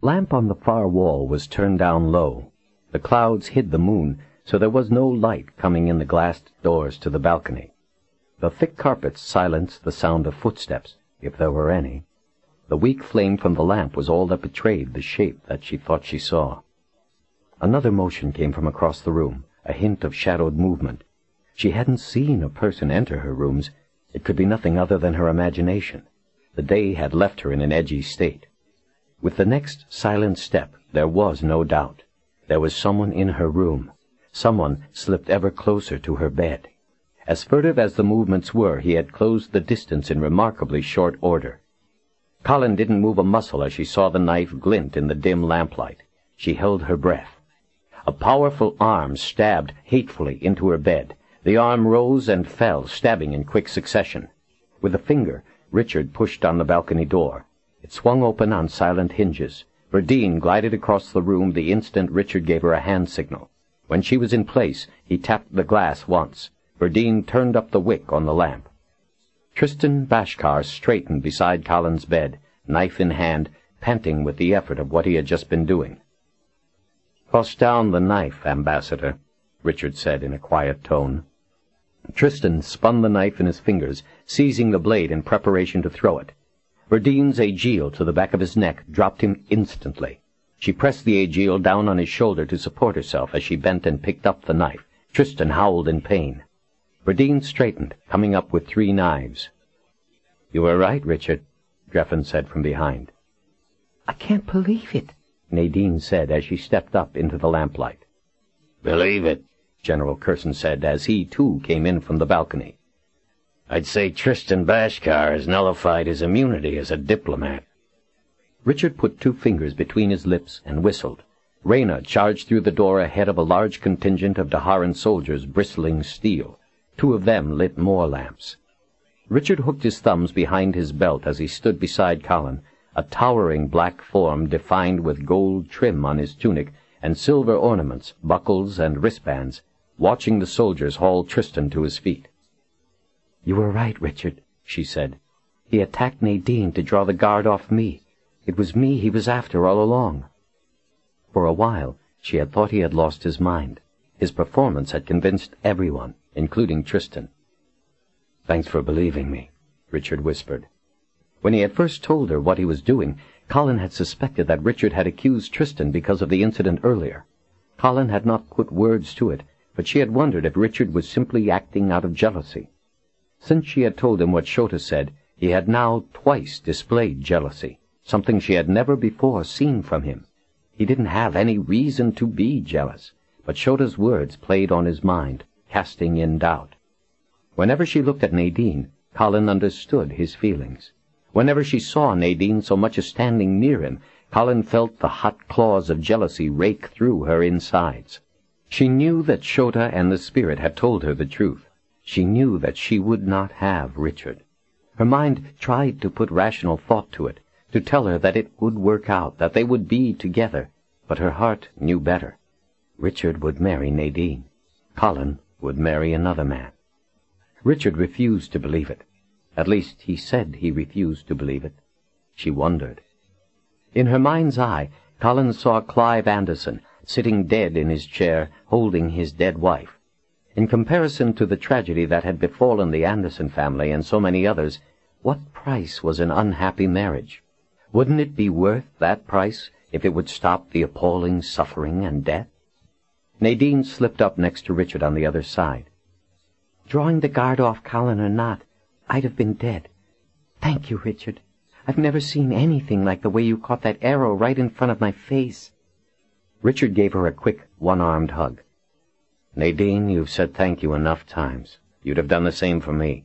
Lamp on the far wall was turned down low. The clouds hid the moon, so there was no light coming in the glassed doors to the balcony. The thick carpets silenced the sound of footsteps, if there were any. The weak flame from the lamp was all that betrayed the shape that she thought she saw. Another motion came from across the room, a hint of shadowed movement. She hadn't seen a person enter her rooms. It could be nothing other than her imagination. The day had left her in an edgy state. With the next silent step, there was no doubt. There was someone in her room. Someone slipped ever closer to her bed. As furtive as the movements were, he had closed the distance in remarkably short order. Colin didn't move a muscle as she saw the knife glint in the dim lamplight. She held her breath. A powerful arm stabbed hatefully into her bed. The arm rose and fell, stabbing in quick succession. With a finger, Richard pushed on the balcony door. It swung open on silent hinges. Verdine glided across the room the instant Richard gave her a hand signal. When she was in place, he tapped the glass once. Verdine turned up the wick on the lamp. Tristan Bashkar straightened beside Colin's bed, knife in hand, panting with the effort of what he had just been doing. "Toss down the knife, Ambassador," Richard said in a quiet tone. Tristan spun the knife in his fingers, seizing the blade in preparation to throw it. Verdine's aiguille to the back of his neck dropped him instantly. She pressed the aiguille down on his shoulder to support herself as she bent and picked up the knife. Tristan howled in pain. Verdine straightened, coming up with 3 knives. "You were right, Richard," Dreffin said from behind. "I can't believe it," Nadine said as she stepped up into the lamplight. "Believe it," General Curson said as he, too, came in from the balcony. "I'd say Tristan Bashkar has nullified his immunity as a diplomat." Richard put 2 fingers between his lips and whistled. Reyna charged through the door ahead of a large contingent of Daharan soldiers bristling steel. 2 of them lit more lamps. Richard hooked his thumbs behind his belt as he stood beside Colin, a towering black form defined with gold trim on his tunic and silver ornaments, buckles, and wristbands, watching the soldiers haul Tristan to his feet. "You were right, Richard," she said. "He attacked Nadine to draw the guard off me. It was me he was after all along." For a while, she had thought he had lost his mind. His performance had convinced everyone, including Tristan. "Thanks for believing me," Richard whispered. When he had first told her what he was doing, Colin had suspected that Richard had accused Tristan because of the incident earlier. Colin had not put words to it, but she had wondered if Richard was simply acting out of jealousy. Since she had told him what Shota said, he had now twice displayed jealousy, something she had never before seen from him. He didn't have any reason to be jealous, but Shota's words played on his mind, casting in doubt. Whenever she looked at Nadine, Colin understood his feelings. Whenever she saw Nadine so much as standing near him, Colin felt the hot claws of jealousy rake through her insides. She knew that Shota and the spirit had told her the truth. She knew that she would not have Richard. Her mind tried to put rational thought to it, to tell her that it would work out, that they would be together, but her heart knew better. Richard would marry Nadine. Colin would marry another man. Richard refused to believe it. At least he said he refused to believe it. She wondered. In her mind's eye, Colin saw Clive Anderson, sitting dead in his chair, holding his dead wife. In comparison to the tragedy that had befallen the Anderson family and so many others, what price was an unhappy marriage? Wouldn't it be worth that price if it would stop the appalling suffering and death? Nadine slipped up next to Richard on the other side. "Drawing the guard off Colin or not, I'd have been dead. Thank you, Richard. I've never seen anything like the way you caught that arrow right in front of my face." Richard gave her a quick, one-armed hug. "Nadine, you've said thank you enough times. You'd have done the same for me."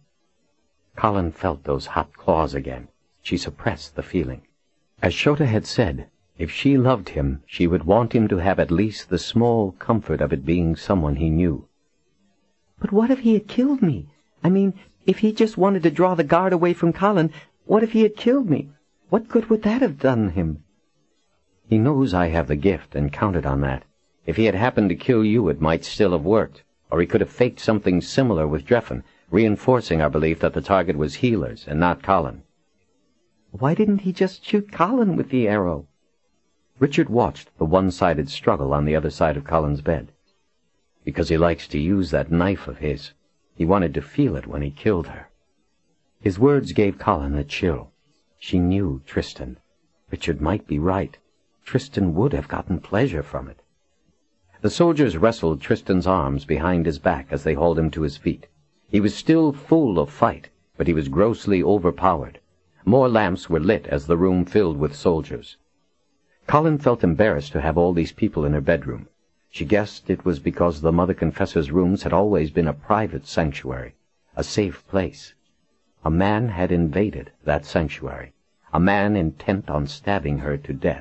Colin felt those hot claws again. She suppressed the feeling. As Shota had said, if she loved him, she would want him to have at least the small comfort of it being someone he knew. "But what if he had killed me? I mean, if he just wanted to draw the guard away from Colin, what if he had killed me? What good would that have done him?" "He knows I have the gift and counted on that. If he had happened to kill you, it might still have worked. Or he could have faked something similar with Dreffin, reinforcing our belief that the target was healers and not Colin." "Why didn't he just shoot Colin with the arrow?" Richard watched the one-sided struggle on the other side of Colin's bed. Because he likes to use that knife of his. He wanted to feel it when he killed her. His words gave Colin a chill. She knew Tristan. Richard might be right. Tristan would have gotten pleasure from it. The soldiers wrestled Tristan's arms behind his back as they hauled him to his feet. He was still full of fight, but he was grossly overpowered. More lamps were lit as the room filled with soldiers. Colin felt embarrassed to have all these people in her bedroom. She guessed it was because the Mother Confessor's rooms had always been a private sanctuary, a safe place. A man had invaded that sanctuary, a man intent on stabbing her to death.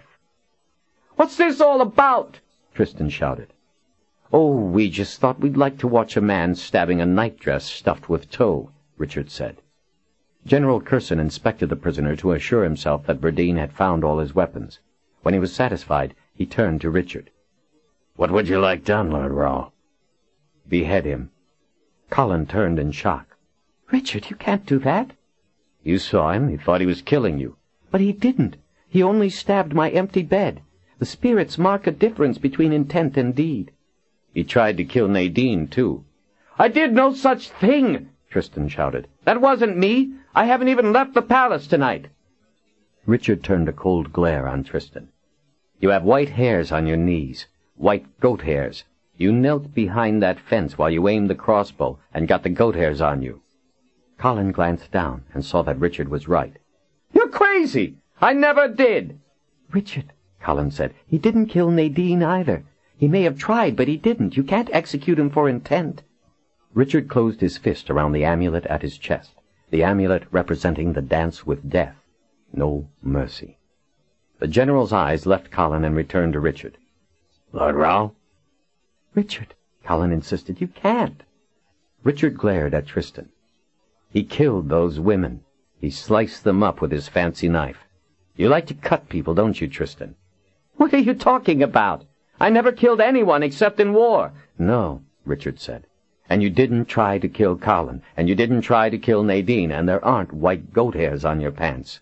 "What's this all about?" Tristan shouted. "Oh, we just thought we'd like to watch a man stabbing a nightdress stuffed with tow," Richard said. General Curson inspected the prisoner to assure himself that Bradeen had found all his weapons. When he was satisfied, he turned to Richard. "What would you like done, Lord Rawl?" "Behead him." Colin turned in shock. "Richard, you can't do that." "You saw him. He thought he was killing you." "But he didn't. He only stabbed my empty bed. The spirits mark a difference between intent and deed." "He tried to kill Nadine, too." "I did no such thing," Tristan shouted. "That wasn't me. I haven't even left the palace tonight." Richard turned a cold glare on Tristan. "You have white hairs on your knees, white goat hairs. You knelt behind that fence while you aimed the crossbow and got the goat hairs on you." Colin glanced down and saw that Richard was right. "You're crazy. I never did." "Richard," Colin said, "he didn't kill Nadine either. He may have tried, but he didn't. You can't execute him for intent." Richard closed his fist around the amulet at his chest, the amulet representing the dance with death. No mercy. The general's eyes left Colin and returned to Richard. "Lord Rawl?" "Richard," Colin insisted, "you can't." Richard glared at Tristan. "He killed those women. He sliced them up with his fancy knife. You like to cut people, don't you, Tristan?" "What are you talking about? I never killed anyone except in war." "No," Richard said. "And you didn't try to kill Colin, and you didn't try to kill Nadine, and there aren't white goat hairs on your pants."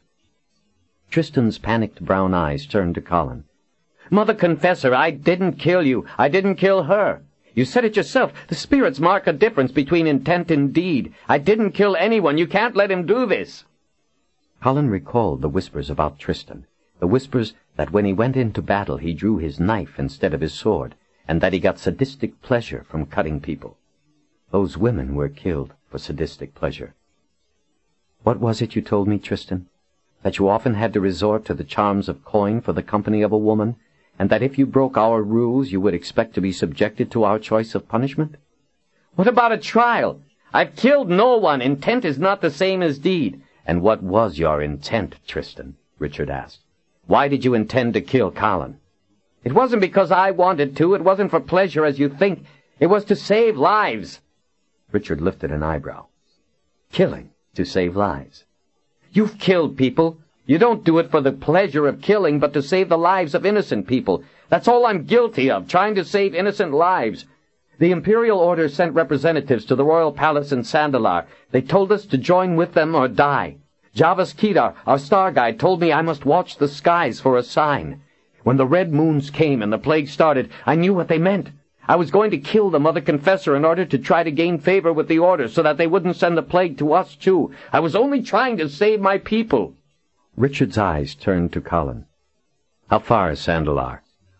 Tristan's panicked brown eyes turned to Colin. "Mother Confessor, I didn't kill you. I didn't kill her. You said it yourself. The spirits mark a difference between intent and deed. I didn't kill anyone. You can't let him do this." Colin recalled the whispers about Tristan, the whispers that when he went into battle he drew his knife instead of his sword, and that he got sadistic pleasure from cutting people. Those women were killed for sadistic pleasure. "What was it you told me, Tristan? That you often had to resort to the charms of coin for the company of a woman, and that if you broke our rules you would expect to be subjected to our choice of punishment?" "What about a trial? I've killed no one. Intent is not the same as deed." "And what was your intent, Tristan?" Richard asked. "Why did you intend to kill Colin?" "It wasn't because I wanted to. It wasn't for pleasure as you think. It was to save lives." Richard lifted an eyebrow. "Killing to save lives?" "You've killed people. You don't do it for the pleasure of killing, but to save the lives of innocent people. That's all I'm guilty of, trying to save innocent lives. The Imperial Order sent representatives to the royal palace in Sandalar. They told us to join with them or die. Javas Kedar, our star guide, told me I must watch the skies for a sign. When the red moons came and the plague started, I knew what they meant. I was going to kill the Mother Confessor in order to try to gain favor with the Order so that they wouldn't send the plague to us, too. I was only trying to save my people." Richard's eyes turned to Colin. "How far is Sandalar?"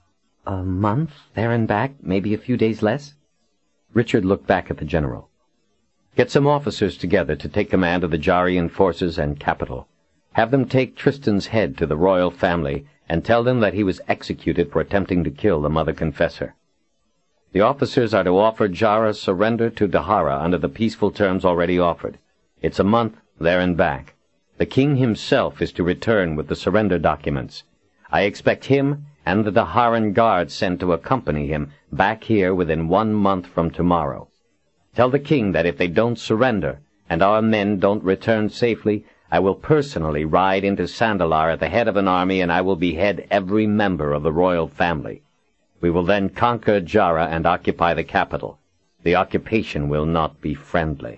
"A month, there and back, maybe a few days less." Richard looked back at the general. "Get some officers together to take command of the Jarian forces and capital. Have them take Tristan's head to the royal family and tell them that he was executed for attempting to kill the Mother Confessor. The officers are to offer Jara surrender to Dahara under the peaceful terms already offered. It's a month, there and back. The king himself is to return with the surrender documents. I expect him and the Daharan guard sent to accompany him back here within 1 month from tomorrow. Tell the king that if they don't surrender and our men don't return safely, I will personally ride into Sandalar at the head of an army, and I will behead every member of the royal family. We will then conquer Jara and occupy the capital. The occupation will not be friendly."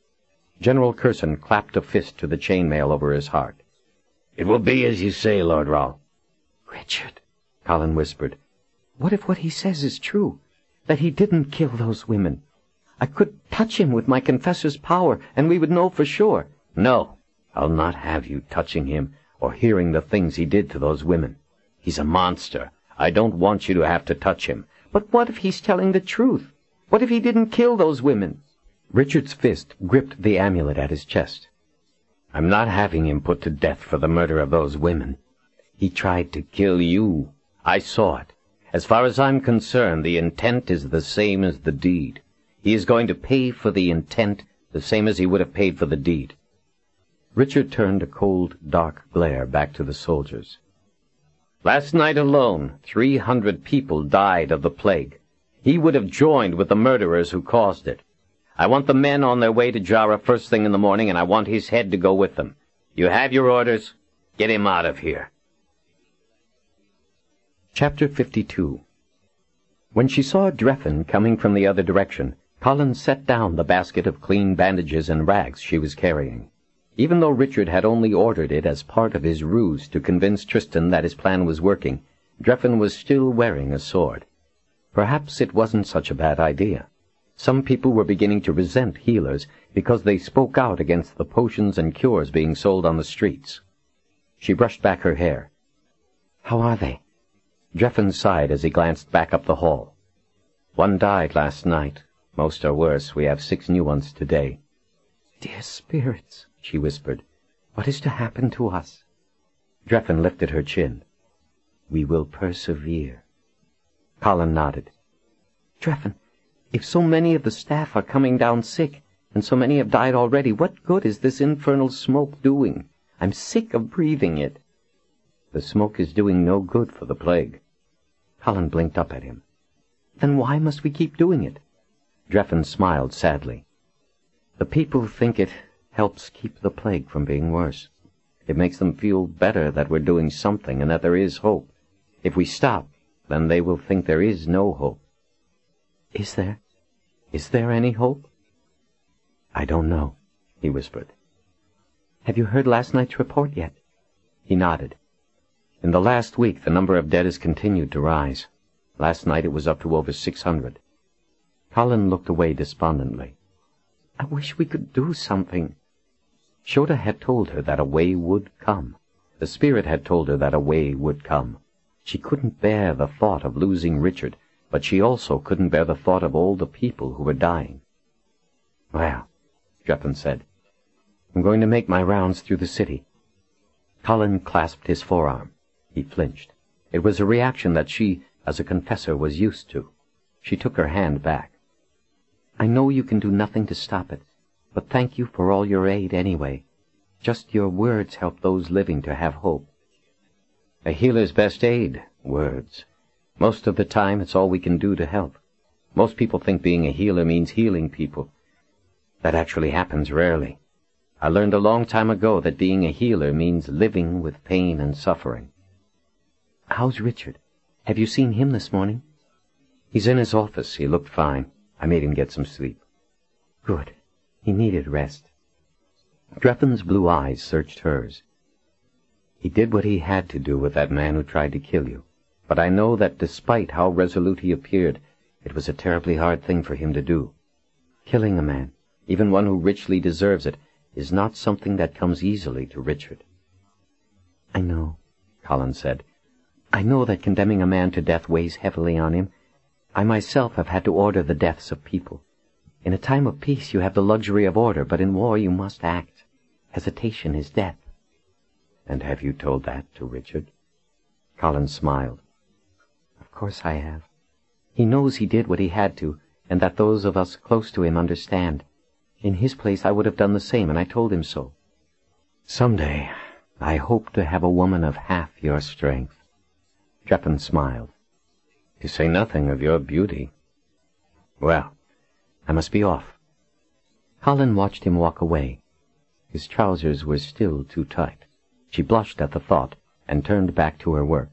General Curson clapped a fist to the chainmail over his heart. "It will be as you say, Lord Rawl." "Richard," Colin whispered. "What if what he says is true? That he didn't kill those women? I could touch him with my confessor's power, and we would know for sure." "No, I'll not have you touching him or hearing the things he did to those women. He's a monster. I don't want you to have to touch him." "But what if he's telling the truth? What if he didn't kill those women?" Richard's fist gripped the amulet at his chest. "I'm not having him put to death for the murder of those women. He tried to kill you. I saw it. As far as I'm concerned, the intent is the same as the deed. He is going to pay for the intent the same as he would have paid for the deed." Richard turned a cold, dark glare back to the soldiers. "Last night alone, 300 people died of the plague. He would have joined with the murderers who caused it. I want the men on their way to Jara first thing in the morning, and I want his head to go with them. You have your orders. Get him out of here." Chapter 52. When she saw Dreffin coming from the other direction, Colin set down the basket of clean bandages and rags she was carrying. Even though Richard had only ordered it as part of his ruse to convince Tristan that his plan was working, Dreffin was still wearing a sword. Perhaps it wasn't such a bad idea. Some people were beginning to resent healers because they spoke out against the potions and cures being sold on the streets. She brushed back her hair. "How are they?" Dreffin sighed as he glanced back up the hall. "One died last night. Most are worse. We have 6 new ones today." "Dear spirits," she whispered, "what is to happen to us?" Dreffin lifted her chin. "We will persevere." Colin nodded. "Dreffin, if so many of the staff are coming down sick, and so many have died already, what good is this infernal smoke doing? I'm sick of breathing it." "The smoke is doing no good for the plague." Colin blinked up at him. "Then why must we keep doing it?" Dreffin smiled sadly. "The people think it helps keep the plague from being worse. It makes them feel better that we're doing something and that there is hope. If we stop, then they will think there is no hope." Is there any hope?" "I don't know," he whispered. "Have you heard last night's report yet?" He nodded. "In the last week, the number of dead has continued to rise. Last night it was up to over 600. Colin looked away despondently. "I wish we could do something." Shota had told her that a way would come. The spirit had told her that a way would come. She couldn't bear the thought of losing Richard, but she also couldn't bear the thought of all the people who were dying. "Well," Dreffin said, "I'm going to make my rounds through the city." Colin clasped his forearm. He flinched. It was a reaction that she, as a confessor, was used to. She took her hand back. "I know you can do nothing to stop it, but thank you for all your aid anyway. Just your words help those living to have hope." "A healer's best aid, words. Most of the time it's all we can do to help. Most people think being a healer means healing people. That actually happens rarely. I learned a long time ago that being a healer means living with pain and suffering." "How's Richard? Have you seen him this morning?" "He's in his office. He looked fine. I made him get some sleep." "Good. He needed rest." Dreffin's blue eyes searched hers. "He did what he had to do with that man who tried to kill you. But I know that despite how resolute he appeared, it was a terribly hard thing for him to do. Killing a man, even one who richly deserves it, is not something that comes easily to Richard." "I know," Colin said. "I know that condemning a man to death weighs heavily on him. I myself have had to order the deaths of people. In a time of peace you have the luxury of order, but in war you must act. Hesitation is death." "And have you told that to Richard?" Colin smiled. "Of course I have. He knows he did what he had to, and that those of us close to him understand. In his place I would have done the same, and I told him so." "Someday I hope to have a woman of half your strength." Dreffin smiled. "To say nothing of your beauty. Well, I must be off." Colin watched him walk away. His trousers were still too tight. She blushed at the thought and turned back to her work.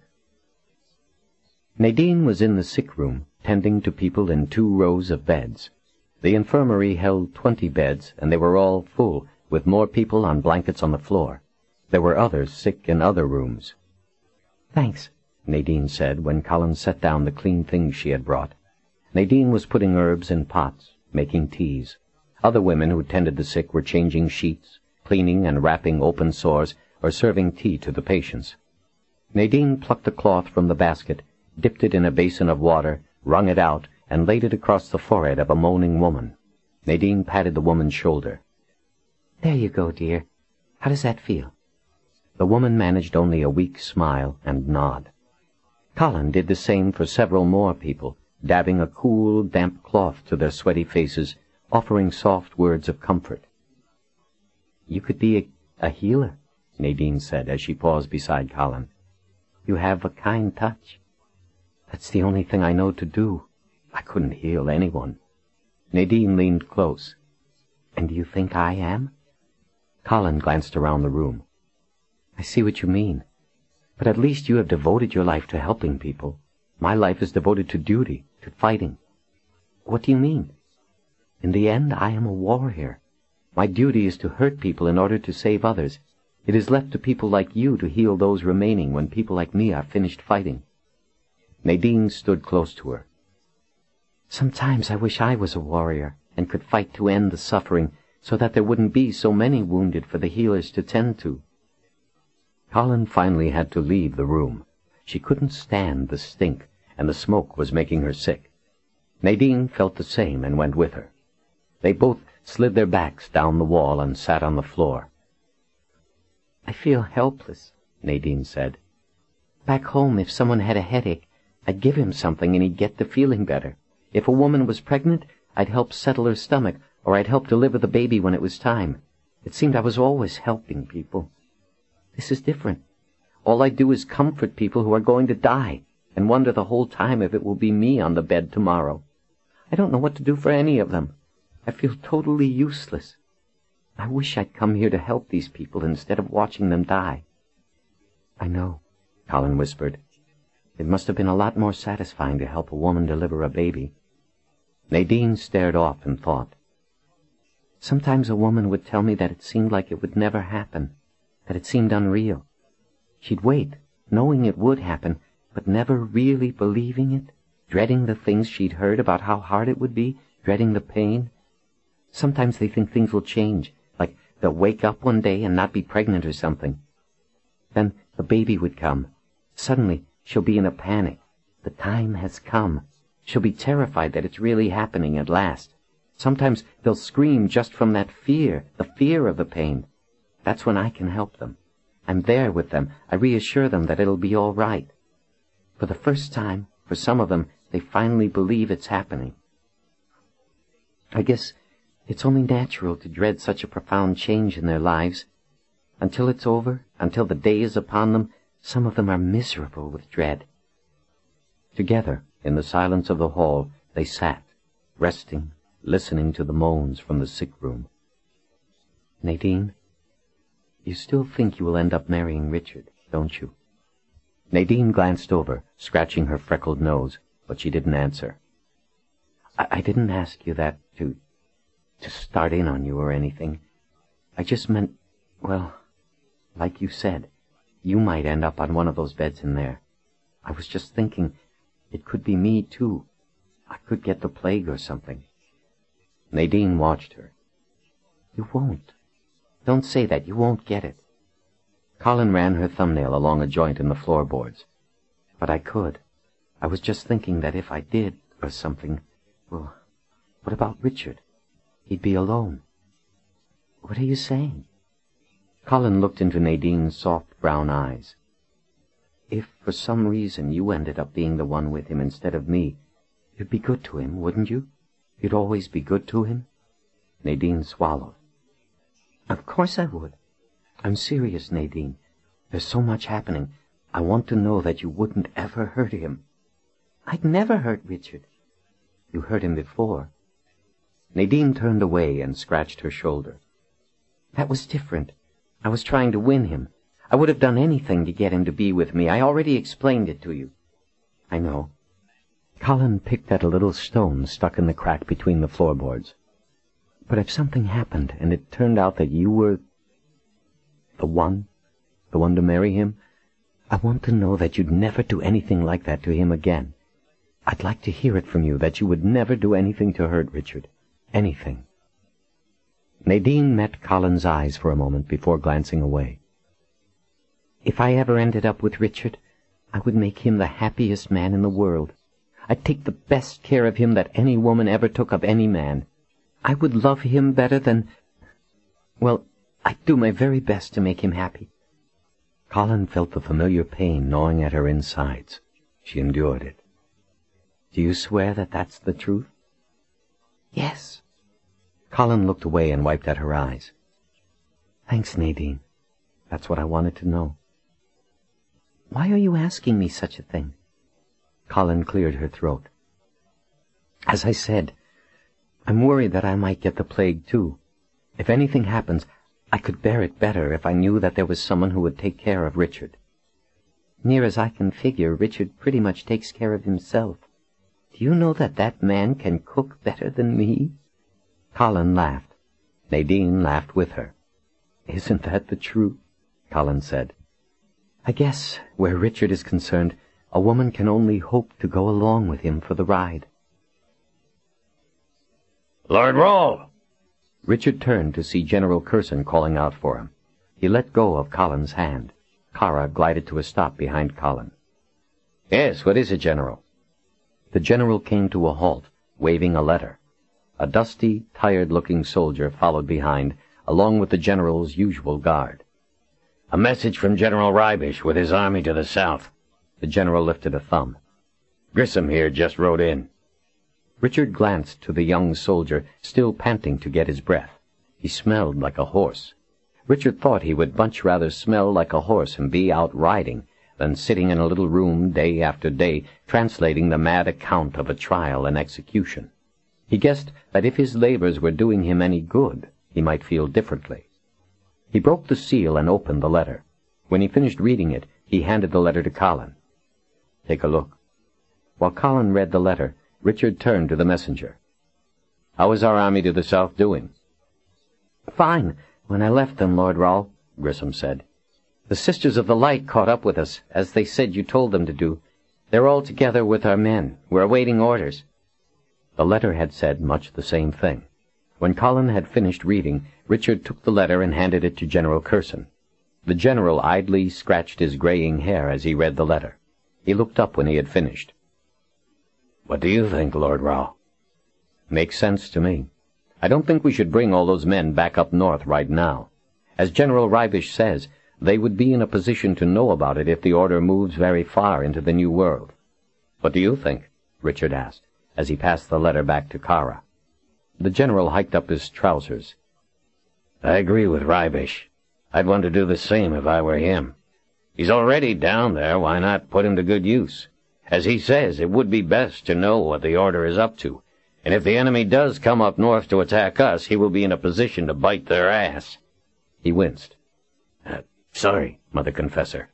Nadine was in the sick room, tending to people in 2 rows of beds. The infirmary held 20 beds, and they were all full, with more people on blankets on the floor. There were others sick in other rooms. "Thanks. Nadine said when Colin set down the clean things she had brought. Nadine was putting herbs in pots, making teas. Other women who tended the sick were changing sheets, cleaning and wrapping open sores, or serving tea to the patients. Nadine plucked the cloth from the basket, dipped it in a basin of water, wrung it out, and laid it across the forehead of a moaning woman. Nadine patted the woman's shoulder. "There you go, dear. How does that feel?" The woman managed only a weak smile and nod. Colin did the same for several more people, dabbing a cool, damp cloth to their sweaty faces, offering soft words of comfort. "You could be a healer," Nadine said as she paused beside Colin. "You have a kind touch." "That's the only thing I know to do. I couldn't heal anyone." Nadine leaned close. "And do you think I am?" Colin glanced around the room. "I see what you mean. But at least you have devoted your life to helping people. My life is devoted to duty, to fighting." "What do you mean?" "In the end, I am a warrior. My duty is to hurt people in order to save others. It is left to people like you to heal those remaining when people like me are finished fighting." Nadine stood close to her. "Sometimes I wish I was a warrior and could fight to end the suffering so that there wouldn't be so many wounded for the healers to tend to." Colin finally had to leave the room. She couldn't stand the stink, and the smoke was making her sick. Nadine felt the same and went with her. They both slid their backs down the wall and sat on the floor. "I feel helpless," Nadine said. "Back home, if someone had a headache, I'd give him something and he'd get to feeling better. If a woman was pregnant, I'd help settle her stomach, or I'd help deliver the baby when it was time. It seemed I was always helping people. This is different. All I do is comfort people who are going to die, and wonder the whole time if it will be me on the bed tomorrow. I don't know what to do for any of them. I feel totally useless. I wish I'd come here to help these people instead of watching them die." "I know," Colin whispered. "It must have been a lot more satisfying to help a woman deliver a baby." Nadine stared off and thought. "Sometimes a woman would tell me that it seemed like it would never happen, that it seemed unreal. She'd wait, knowing it would happen, but never really believing it, dreading the things she'd heard about how hard it would be, dreading the pain. Sometimes they think things will change, like they'll wake up one day and not be pregnant or something. Then the baby would come. Suddenly she'll be in a panic. The time has come. She'll be terrified that it's really happening at last. Sometimes they'll scream just from that fear, the fear of the pain. That's when I can help them. I'm there with them. I reassure them that it'll be all right. For the first time, for some of them, they finally believe it's happening. I guess it's only natural to dread such a profound change in their lives. Until it's over, until the day is upon them, some of them are miserable with dread." Together, in the silence of the hall, they sat, resting, listening to the moans from the sick room. "Nadine, you still think you will end up marrying Richard, don't you?" Nadine glanced over, scratching her freckled nose, but she didn't answer. I didn't ask you that to start in on you or anything. I just meant, well, like you said, you might end up on one of those beds in there. I was just thinking, it could be me, too. I could get the plague or something." Nadine watched her. "You won't. Don't say that. You won't get it." Colin ran her thumbnail along a joint in the floorboards. "But I could. I was just thinking that if I did, or something, well, what about Richard? He'd be alone." "What are you saying?" Colin looked into Nadine's soft brown eyes. "If for some reason you ended up being the one with him instead of me, you'd be good to him, wouldn't you? You'd always be good to him?" Nadine swallowed. "Of course I would. I'm serious, Nadine. There's so much happening. I want to know that you wouldn't ever hurt him." "I'd never hurt Richard." "You hurt him before." Nadine turned away and scratched her shoulder. "That was different. I was trying to win him. I would have done anything to get him to be with me. I already explained it to you." "I know." Colin picked at a little stone stuck in the crack between the floorboards. "But if something happened and it turned out that you were the one to marry him, I want to know that you'd never do anything like that to him again. I'd like to hear it from you that you would never do anything to hurt Richard. Anything." Nadine met Colin's eyes for a moment before glancing away. "If I ever ended up with Richard, I would make him the happiest man in the world. I'd take the best care of him that any woman ever took of any man. I would love him better than... Well, I'd do my very best to make him happy." Colin felt the familiar pain gnawing at her insides. She endured it. "Do you swear that that's the truth?" "Yes." Colin looked away and wiped at her eyes. "Thanks, Nadine. That's what I wanted to know." "Why are you asking me such a thing?" Colin cleared her throat. "As I said, I'm worried that I might get the plague too. If anything happens, I could bear it better if I knew that there was someone who would take care of Richard." "Near as I can figure, Richard pretty much takes care of himself. Do you know that that man can cook better than me?" Colin laughed. Nadine laughed with her. "Isn't that the truth?" Colin said. "I guess, where Richard is concerned, a woman can only hope to go along with him for the ride." "Lord Rawle!" Richard turned to see General Curson calling out for him. He let go of Colin's hand. Kara glided to a stop behind Colin. "Yes, what is it, General?" The general came to a halt, waving a letter. A dusty, tired-looking soldier followed behind, along with the general's usual guard. "A message from General Rybish with his army to the south." The general lifted a thumb. "Grissom here just rode in." Richard glanced to the young soldier, still panting to get his breath. He smelled like a horse. Richard thought he would much rather smell like a horse and be out riding than sitting in a little room day after day translating the mad account of a trial and execution. He guessed that if his labors were doing him any good, he might feel differently. He broke the seal and opened the letter. When he finished reading it, he handed the letter to Colin. "Take a look." While Colin read the letter, Richard turned to the messenger. "How is our army to the south doing?" "Fine, when I left them, Lord Rawle," Grissom said. "The Sisters of the Light caught up with us, as they said you told them to do. They're all together with our men. We're awaiting orders." The letter had said much the same thing. When Colin had finished reading, Richard took the letter and handed it to General Curson. The general idly scratched his graying hair as he read the letter. He looked up when he had finished. "What do you think, Lord Rawle?" "Makes sense to me. I don't think we should bring all those men back up north right now. As General Rybish says, they would be in a position to know about it if the order moves very far into the New World." "What do you think?" Richard asked, as he passed the letter back to Kara. The general hiked up his trousers. "I agree with Rybish. I'd want to do the same if I were him. He's already down there, why not put him to good use? As he says, it would be best to know what the order is up to, and if the enemy does come up north to attack us, he will be in a position to bite their ass." He winced. Sorry, Mother Confessor."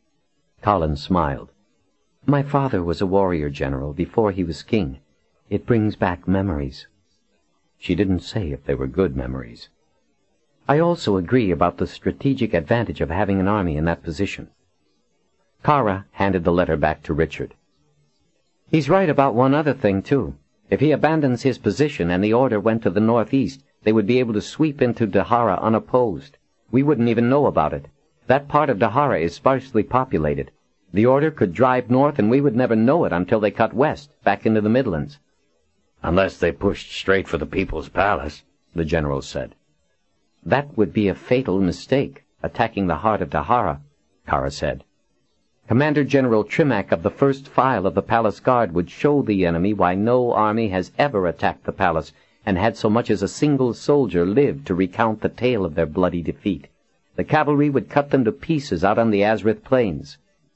Colin smiled. "My father was a warrior general before he was king. It brings back memories." She didn't say if they were good memories. "I also agree about the strategic advantage of having an army in that position." Kara handed the letter back to Richard. "He's right about one other thing, too. If he abandons his position and the order went to the northeast, they would be able to sweep into Dahara unopposed. We wouldn't even know about it. That part of Dahara is sparsely populated. The order could drive north and we would never know it until they cut west, back into the Midlands." "Unless they pushed straight for the People's Palace," the general said. "That would be a fatal mistake, attacking the heart of Dahara," Kara said. "Commander General Trimac of the first file of the Palace Guard would show the enemy why no army has ever attacked the palace and had so much as a single soldier live to recount the tale of their bloody defeat. The cavalry would cut them to pieces out on the Azrith Plains."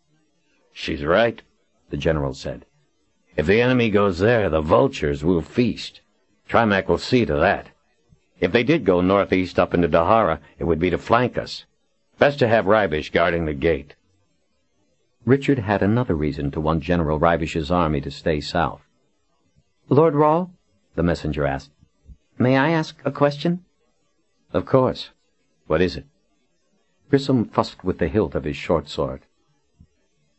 "She's right," the general said. "If the enemy goes there, the vultures will feast. Trimac will see to that. If they did go northeast up into Dahara, it would be to flank us. Best to have Rybish guarding the gate." Richard had another reason to want General Rybish's army to stay south. "Lord Rawle," the messenger asked, "may I ask a question?" "Of course. What is it?" Grissom fussed with the hilt of his short sword.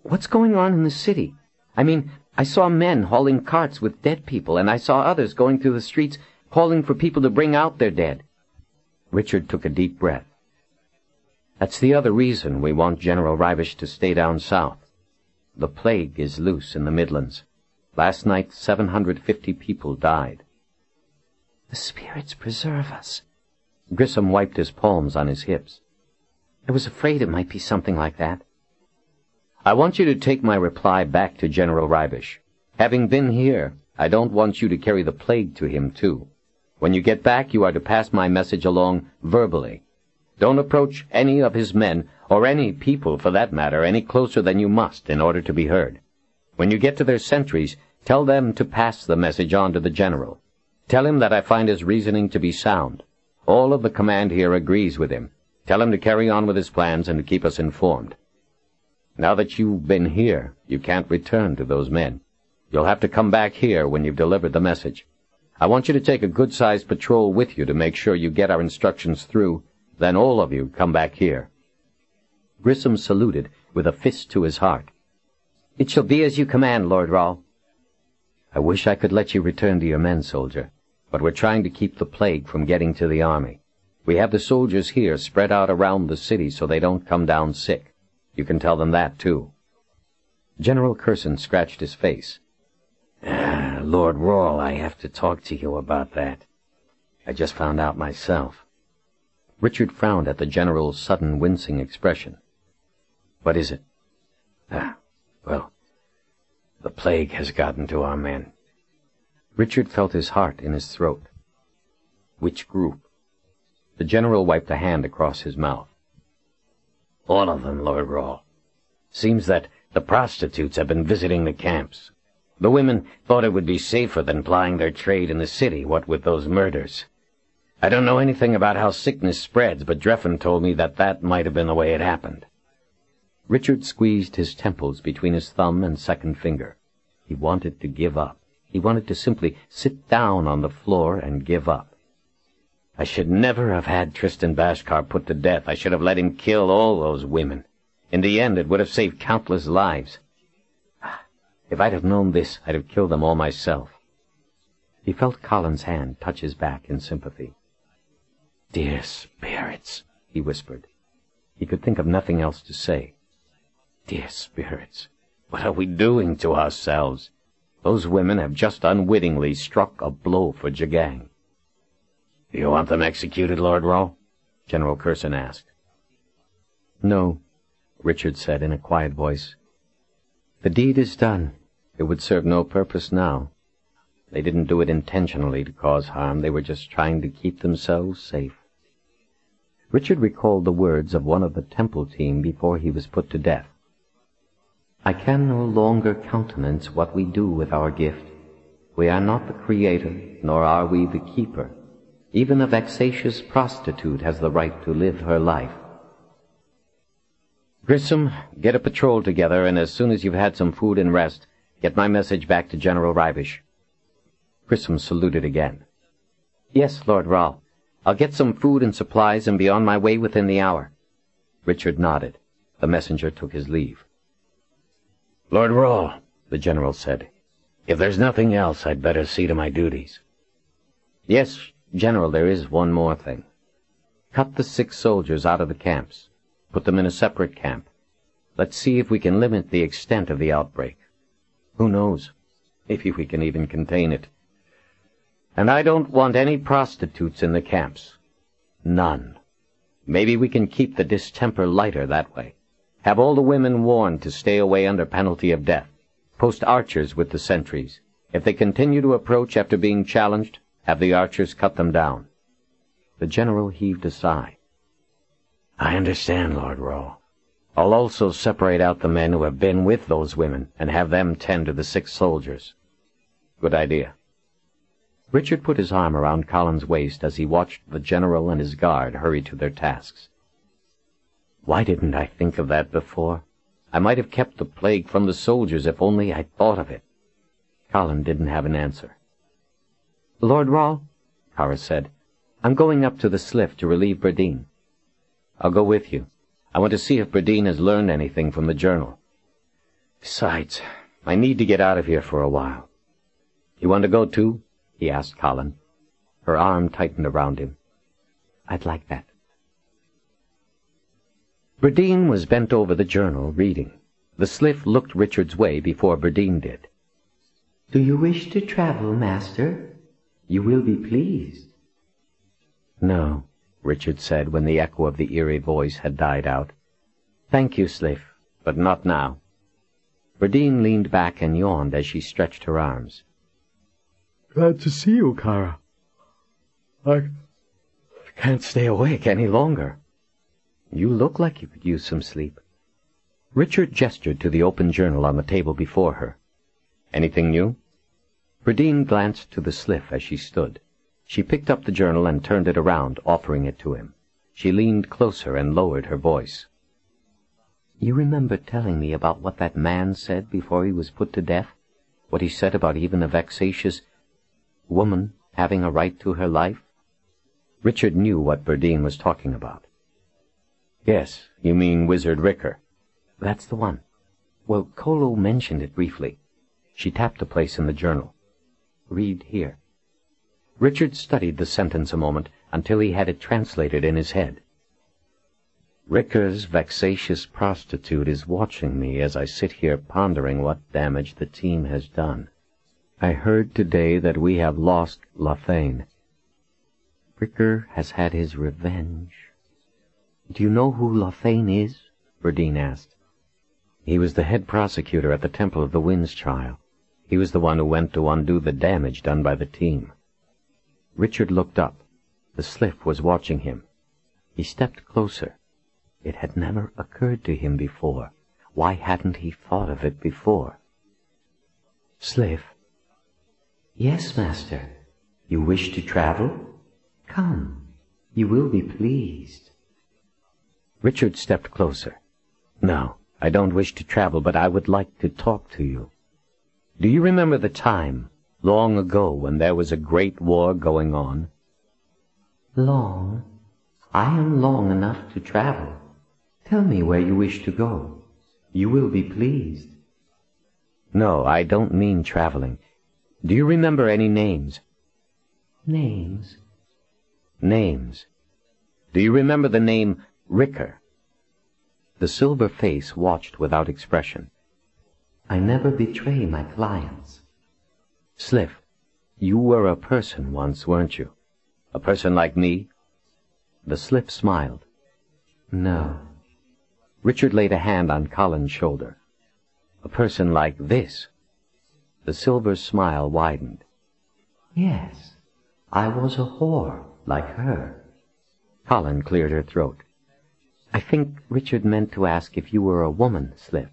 What's going on in the city? I mean, I saw men hauling carts with dead people, and I saw others going through the streets calling for people to bring out their dead. Richard took a deep breath. That's the other reason we want General Ryvish to stay down south. The plague is loose in the Midlands. Last night, 750 people died. The spirits preserve us. Grissom wiped his palms on his hips. I was afraid it might be something like that. I want you to take my reply back to General Ryvish. Having been here, I don't want you to carry the plague to him, too. When you get back, you are to pass my message along verbally. Don't approach any of his men, or any people for that matter, any closer than you must in order to be heard. When you get to their sentries, tell them to pass the message on to the general. Tell him that I find his reasoning to be sound. All of the command here agrees with him. Tell him to carry on with his plans and to keep us informed. Now that you've been here, you can't return to those men. You'll have to come back here when you've delivered the message. I want you to take a good-sized patrol with you to make sure you get our instructions through. Then all of you come back here. Grissom saluted with a fist to his heart. It shall be as you command, Lord Rahl. I wish I could let you return to your men, soldier, but we're trying to keep the plague from getting to the army. We have the soldiers here spread out around the city so they don't come down sick. You can tell them that, too. General Curson scratched his face. Lord Rahl, I have to talk to you about that. I just found out myself. Richard frowned at the general's sudden wincing expression. What is it? Well, the plague has gotten to our men. Richard felt his heart in his throat. Which group? The general wiped a hand across his mouth. All of them, Lord Rahl. Seems that the prostitutes have been visiting the camps. The women thought it would be safer than plying their trade in the city, what with those murders. I don't know anything about how sickness spreads, but Dreffin told me that might have been the way it happened. Richard squeezed his temples between his thumb and second finger. He wanted to give up. He wanted to simply sit down on the floor and give up. I should never have had Tristan Bashkar put to death. I should have let him kill all those women. In the end, it would have saved countless lives. If I'd have known this, I'd have killed them all myself. He felt Colin's hand touch his back in sympathy. Dear spirits, he whispered. He could think of nothing else to say. Dear spirits, what are we doing to ourselves? Those women have just unwittingly struck a blow for Jagang. Do you want them executed, Lord Rahl? General Curson asked. No, Richard said in a quiet voice. The deed is done. It would serve no purpose now. They didn't do it intentionally to cause harm. They were just trying to keep themselves safe. Richard recalled the words of one of the temple team before he was put to death. I can no longer countenance what we do with our gift. We are not the creator, nor are we the keeper. Even a vexatious prostitute has the right to live her life. Grissom, get a patrol together, and as soon as you've had some food and rest, get my message back to General Ryvish. Grissom saluted again. Yes, Lord Rahl. I'll get some food and supplies and be on my way within the hour. Richard nodded. The messenger took his leave. Lord Rahl, the general said, if there's nothing else, I'd better see to my duties. Yes, General, there is one more thing. Cut the sick soldiers out of the camps. Put them in a separate camp. Let's see if we can limit the extent of the outbreak. Who knows? Maybe we can even contain it. And I don't want any prostitutes in the camps. None. Maybe we can keep the distemper lighter that way. Have all the women warned to stay away under penalty of death. Post archers with the sentries. If they continue to approach after being challenged, have the archers cut them down. The general heaved a sigh. I understand, Lord Rahl. I'll also separate out the men who have been with those women and have them tend to the sick soldiers. Good idea. Richard put his arm around Colin's waist as he watched the general and his guard hurry to their tasks. Why didn't I think of that before? I might have kept the plague from the soldiers if only I'd thought of it. Colin didn't have an answer. Lord Rahl, Kara said, I'm going up to the Sliff to relieve Berdine. I'll go with you. I want to see if Berdine has learned anything from the journal. Besides, I need to get out of here for a while. You want to go too? He asked Colin. Her arm tightened around him. I'd like that. Bradeen was bent over the journal, reading. The Sliff looked Richard's way before Bradeen did. Do you wish to travel, master? You will be pleased. No, Richard said when the echo of the eerie voice had died out. Thank you, Sliff, but not now. Bradeen leaned back and yawned as she stretched her arms. Glad to see you, Kara. I can't stay awake any longer. You look like you could use some sleep. Richard gestured to the open journal on the table before her. Anything new? Bradeen glanced to the Sliff as she stood. She picked up the journal and turned it around, offering it to him. She leaned closer and lowered her voice. You remember telling me about what that man said before he was put to death? What he said about even a vexatious woman having a right to her life? Richard knew what Bradeen was talking about. Yes, you mean Wizard Ricker. That's the one. Well, Kolo mentioned it briefly. She tapped a place in the journal. Read here. Richard studied the sentence a moment until he had it translated in his head. Ricker's vexatious prostitute is watching me as I sit here pondering what damage the team has done. I heard today that we have lost Lathane. Ricker has had his revenge. Do you know who Lathane is? Bradeen asked. He was the head prosecutor at the Temple of the Winds trial. He was the one who went to undo the damage done by the team. Richard looked up. The Sliff was watching him. He stepped closer. It had never occurred to him before. Why hadn't he thought of it before? Sliff. Yes, master. You wish to travel? Come. You will be pleased. Richard stepped closer. No, I don't wish to travel, but I would like to talk to you. Do you remember the time, long ago, when there was a great war going on? Long? I am long enough to travel. Tell me where you wish to go. You will be pleased. No, I don't mean traveling. Do you remember any names? Names? Names. Do you remember the name Ricker? The silver face watched without expression. I never betray my clients. Sliff, you were a person once, weren't you? A person like me? The Sliff smiled. No. Richard laid a hand on Colin's shoulder. A person like this? The silver smile widened. Yes, I was a whore, like her. Colin cleared her throat. I think Richard meant to ask if you were a woman, Sliff.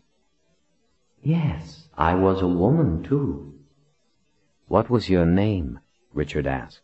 Yes, I was a woman, too. What was your name? Richard asked.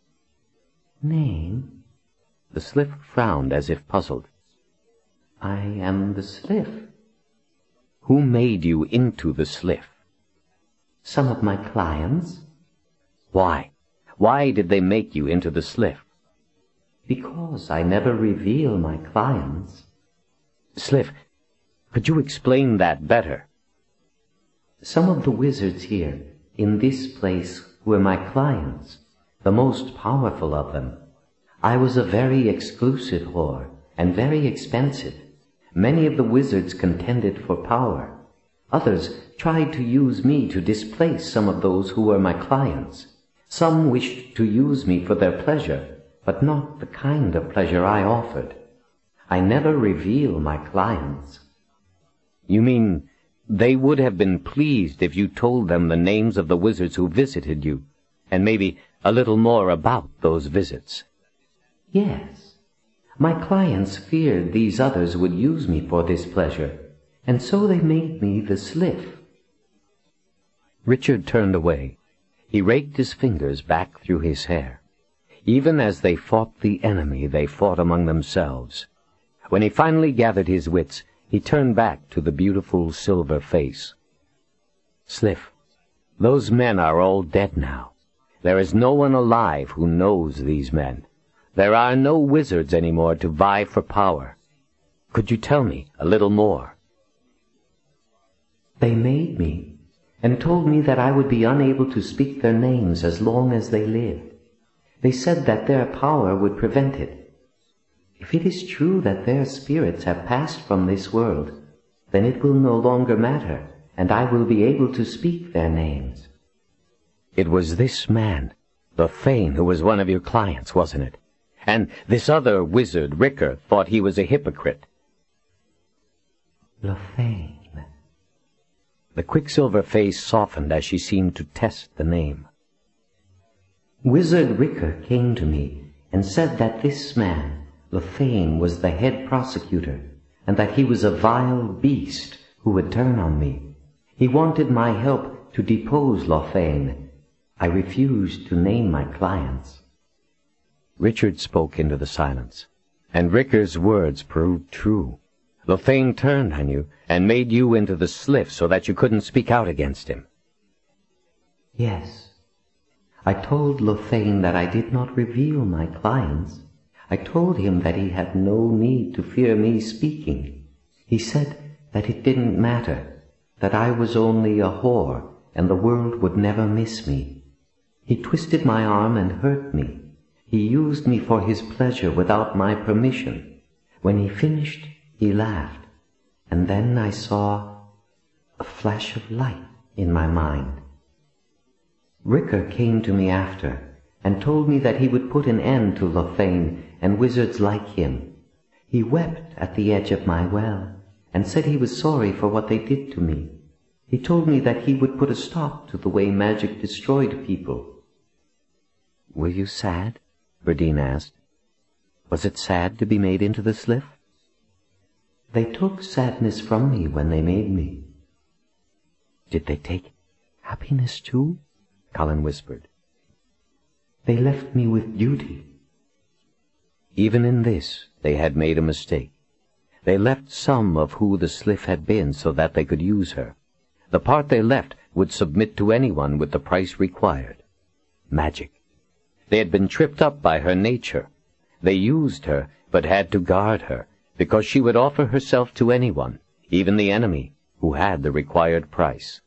Name? The Sliff frowned as if puzzled. I am the Sliff. Who made you into the Sliff? Some of my clients. Why? Why did they make you into the Sliff? Because I never reveal my clients. Sliff, could you explain that better? Some of the wizards here, in this place, were my clients, the most powerful of them. I was a very exclusive whore, and very expensive. Many of the wizards contended for power. Others tried to use me to displace some of those who were my clients. Some wished to use me for their pleasure, but not the kind of pleasure I offered. I never reveal my clients. You mean they would have been pleased if you told them the names of the wizards who visited you, and maybe a little more about those visits? Yes. My clients feared these others would use me for this pleasure, and so they made me the Sliff. Richard turned away. He raked his fingers back through his hair. Even as they fought the enemy, they fought among themselves. When he finally gathered his wits, he turned back to the beautiful silver face. Sliff, those men are all dead now. There is no one alive who knows these men. There are no wizards anymore to vie for power. Could you tell me a little more? They made me, and told me that I would be unable to speak their names as long as they lived. They said that their power would prevent it. If it is true that their spirits have passed from this world, then it will no longer matter, and I will be able to speak their names. It was this man, the Thane, who was one of your clients, wasn't it? And this other wizard, Ricker, thought he was a hypocrite. Lothane. The quicksilver face softened as she seemed to test the name. Wizard Ricker came to me and said that this man, Lothane, was the head prosecutor, and that he was a vile beast who would turn on me. He wanted my help to depose Lothane. I refused to name my clients. Richard spoke into the silence, and Ricker's words proved true. Lothane turned on you and made you into the Sliff so that you couldn't speak out against him. Yes. I told Lothane that I did not reveal my clients. I told him that he had no need to fear me speaking. He said that it didn't matter, that I was only a whore and the world would never miss me. He twisted my arm and hurt me. He used me for his pleasure without my permission. When he finished, he laughed, and then I saw a flash of light in my mind. Ricker came to me after, and told me that he would put an end to Lothane and wizards like him. He wept at the edge of my well, and said he was sorry for what they did to me. He told me that he would put a stop to the way magic destroyed people. Were you sad? Berdine asked. Was it sad to be made into the Sliff? They took sadness from me when they made me. Did they take happiness too? Colin whispered. They left me with duty. Even in this, they had made a mistake. They left some of who the Sliff had been so that they could use her. The part they left would submit to anyone with the price required. Magic. They had been tripped up by her nature. They used her, but had to guard her, because she would offer herself to anyone, even the enemy, who had the required price.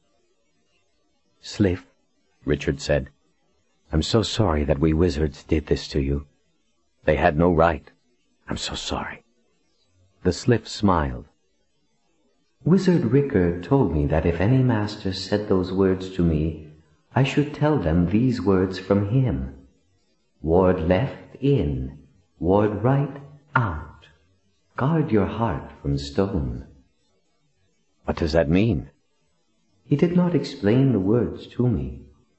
Sliff, Richard said, I'm so sorry that we wizards did this to you. They had no right. I'm so sorry. The Sliff smiled. Wizard Ricker told me that if any master said those words to me, I should tell them these words from him. Ward left in, ward right out. Guard your heart from stone. What does that mean? He did not explain the words to me.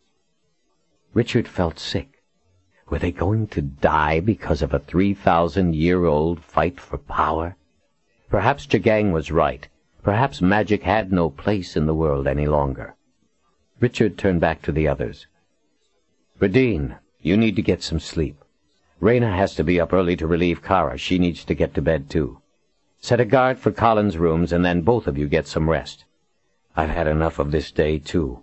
Richard felt sick. Were they going to die because of a 3,000-year-old fight for power? Perhaps Jagang was right. Perhaps magic had no place in the world any longer. Richard turned back to the others. Berdine, you need to get some sleep. Reyna has to be up early to relieve Kara. She needs to get to bed, too. Set a guard for Colin's rooms, and then both of you get some rest. I've had enough of this day, too.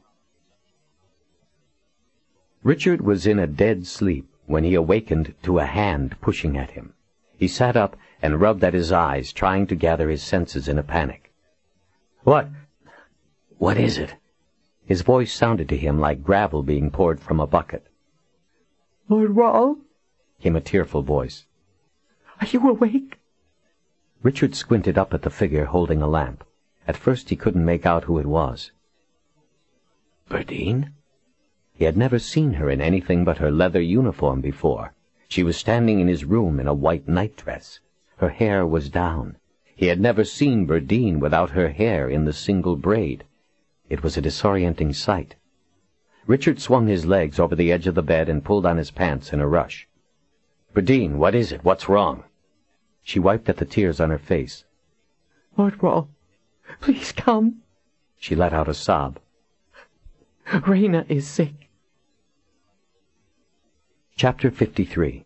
Richard was in a dead sleep when he awakened to a hand pushing at him. He sat up and rubbed at his eyes, trying to gather his senses in a panic. What is it? His voice sounded to him like gravel being poured from a bucket. Lord Rawle? Came a tearful voice. Are you awake? Richard squinted up at the figure holding a lamp. At first he couldn't make out who it was. Berdine? He had never seen her in anything but her leather uniform before. She was standing in his room in a white nightdress. Her hair was down. He had never seen Berdine without her hair in the single braid. It was a disorienting sight. Richard swung his legs over the edge of the bed and pulled on his pants in a rush. Berdine, what is it? What's wrong? She wiped at the tears on her face. Lord Rawle, please come. She let out a sob. Reyna is sick. Chapter 53.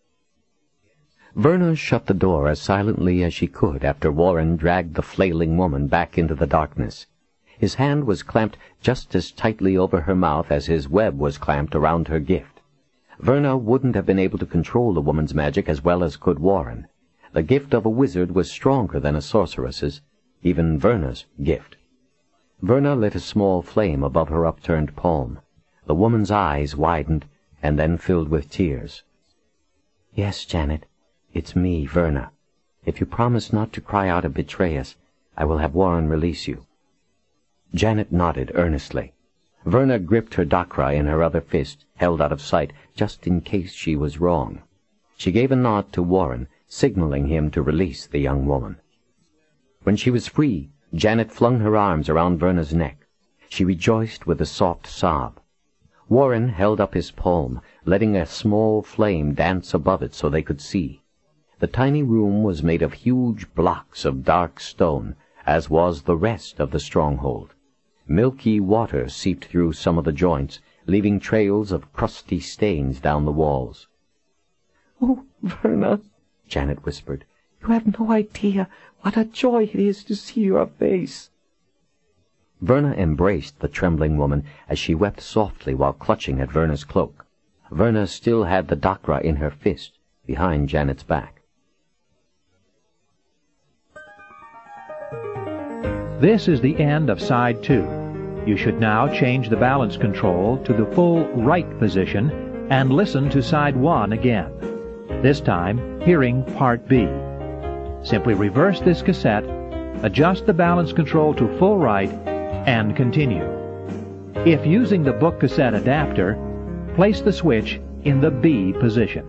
Verna shut the door as silently as she could after Warren dragged the flailing woman back into the darkness. His hand was clamped just as tightly over her mouth as his web was clamped around her gift. Verna wouldn't have been able to control the woman's magic as well as could Warren. The gift of a wizard was stronger than a sorceress's, even Verna's gift. Verna lit a small flame above her upturned palm. The woman's eyes widened and then filled with tears. "Yes, Janet, it's me, Verna. If you promise not to cry out and betray us, I will have Warren release you." Janet nodded earnestly. Verna gripped her dakra in her other fist, held out of sight, just in case she was wrong. She gave a nod to Warren, signaling him to release the young woman. When she was free, Janet flung her arms around Verna's neck. She rejoiced with a soft sob. Warren held up his palm, letting a small flame dance above it so they could see. The tiny room was made of huge blocks of dark stone, as was the rest of the stronghold. Milky water seeped through some of the joints, leaving trails of crusty stains down the walls. "Oh, Verna," Janet whispered, "you have no idea what a joy it is to see your face." Verna embraced the trembling woman as she wept softly while clutching at Verna's cloak. Verna still had the dakra in her fist, behind Janet's back. This is the end of side 2. You should now change the balance control to the full right position and listen to side 1 again. This time, hearing part B. Simply reverse this cassette, adjust the balance control to full right, and continue. If using the book cassette adapter, place the switch in the B position.